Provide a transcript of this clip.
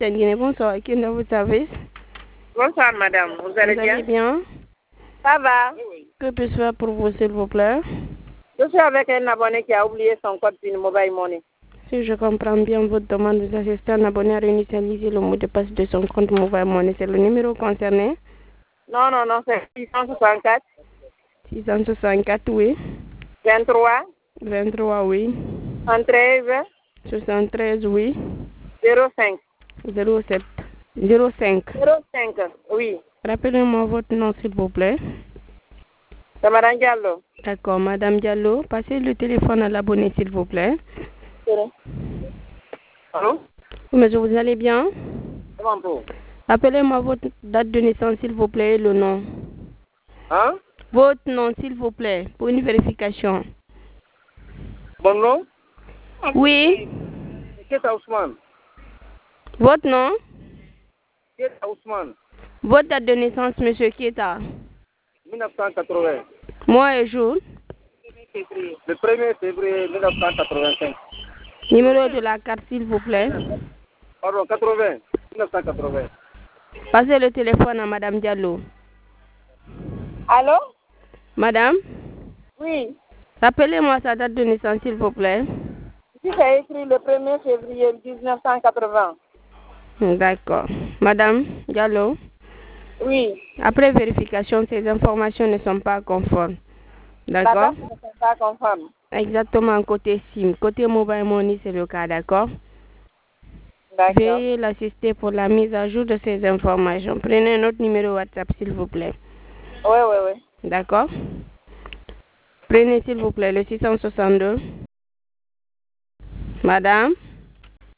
Guinée, bonsoir. Qui est dans votre service? Bonsoir, madame. Vous allez bien? Ça va. Que puis-je faire pour vous, s'il vous plaît? Je suis avec un abonné qui a oublié son code PIN Mobile Money. Si je comprends bien votre demande, vous assistez un abonné à réinitialiser le mot de passe de son compte Mobile Money. C'est le numéro concerné? Non, c'est 664. 664, oui. 23. 23, oui. 13. 73, oui. 05. 07. 05. 05, oui. Rappelez-moi votre nom, s'il vous plaît. C'est Madame Diallo. D'accord, Madame Diallo. Passez le téléphone à l'abonné, s'il vous plaît. Allô? Oui, monsieur, vous allez bien? Bonjour. Rappelez-moi votre date de naissance, s'il vous plaît, et le nom. Hein? Votre nom, s'il vous plaît, pour une vérification. Bon nom? Oui. Keta Ousmane. Votre nom? Keta Ousmane. Votre date de naissance, monsieur Kieta? 1980. Mois et jour? Le 1er février 1985. Numéro de la carte, s'il vous plaît. Pardon, 80. 1980. Passez le téléphone à Madame Diallo. Allô? Madame? Oui. Rappelez-moi sa date de naissance, s'il vous plaît. Ici, c'est écrit le 1er février 1980. D'accord. Madame Diallo? Oui. Après vérification, ces informations ne sont pas conformes. D'accord? Ne sont pas conformes. Exactement, côté SIM. Côté Mobile Money, c'est le cas, d'accord? D'accord. Veuillez l'assister pour la mise à jour de ces informations. Prenez un autre numéro WhatsApp, s'il vous plaît. Oui. D'accord? Prenez, s'il vous plaît, le 662. Madame?